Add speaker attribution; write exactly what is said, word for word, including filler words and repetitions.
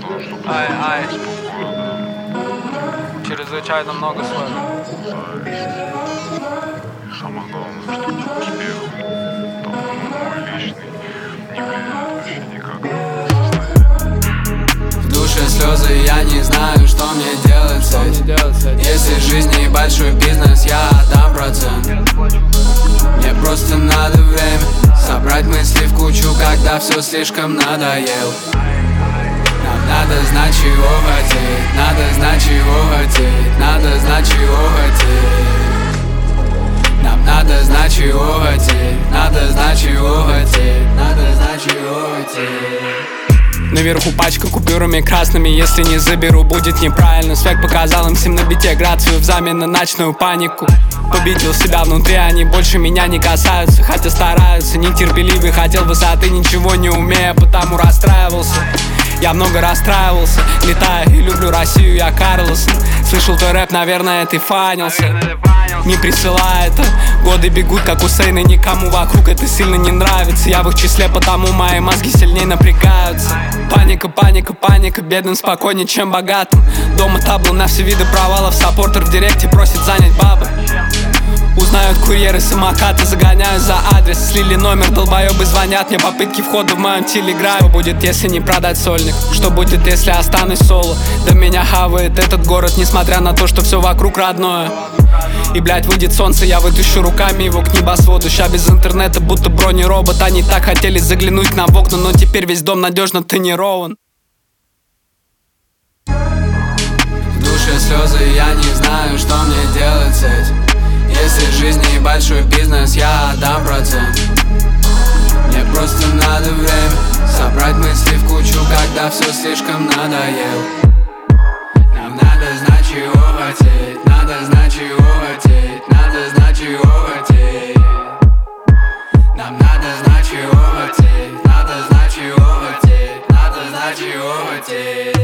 Speaker 1: Ай, ай. Чрезвычайно много света.
Speaker 2: Самое главное, чтобы успех, там мой личный, не влияет вообще никак на состояние.
Speaker 3: В душе слезы, я не знаю, что мне делать с этим. Если в жизни большой бизнес, я отдам процент. Мне просто надо время собрать мысли в кучу, когда все слишком надоело. Нам надо знать, чего хотеть, надо знать, чего хотеть, надо знать, чего хотеть. Нам надо знать, чего хотеть, надо знать, чего хотеть, надо знать, чего хотеть.
Speaker 4: Наверху пачка купюрами красными, если не заберу, будет неправильно. Свек показал им всем на бите грацию взамен на ночную панику. Победил себя внутри, они больше меня не касаются, хотя стараются. Нетерпеливый, хотел высоты, ничего не умея, потому расстраивался. Я много расстраивался, летаю и люблю Россию, я Карлсон. Слышал твой рэп, наверное, ты фанился. Не присылай это, годы бегут, как Усейн, и никому вокруг это сильно не нравится. Я в их числе, потому мои мозги сильнее напрягаются. Паника, паника, паника, бедным спокойнее, чем богатым. Дома табло на все виды провалов, саппортер в директе просит занять бабы. Узнают курьеры самокаты, загоняют за адрес. Слили номер, долбоебы звонят мне, попытки входа в моем телеграме. Что будет, если не продать сольник? Что будет, если останусь соло? Да меня хавает этот город, несмотря на то, что все вокруг родное. И, блядь, выйдет солнце, я вытащу руками его к небосводу. Ща без интернета, будто бронеробот. Они так хотели заглянуть нам в окна, но теперь весь дом надежно тонирован.
Speaker 3: В душе слезы, я не знаю, что мне делать с этим. Если в жизни большой бизнес, я отдам процент. Мне просто надо время собрать мысли в кучу, когда все слишком надоело. Нам надо знать, чего хотеть, надо знать, чего хотеть, надо знать, чего хотеть. Нам надо знать, чего хотеть, надо знать, чего хотеть, надо знать, чего хотеть.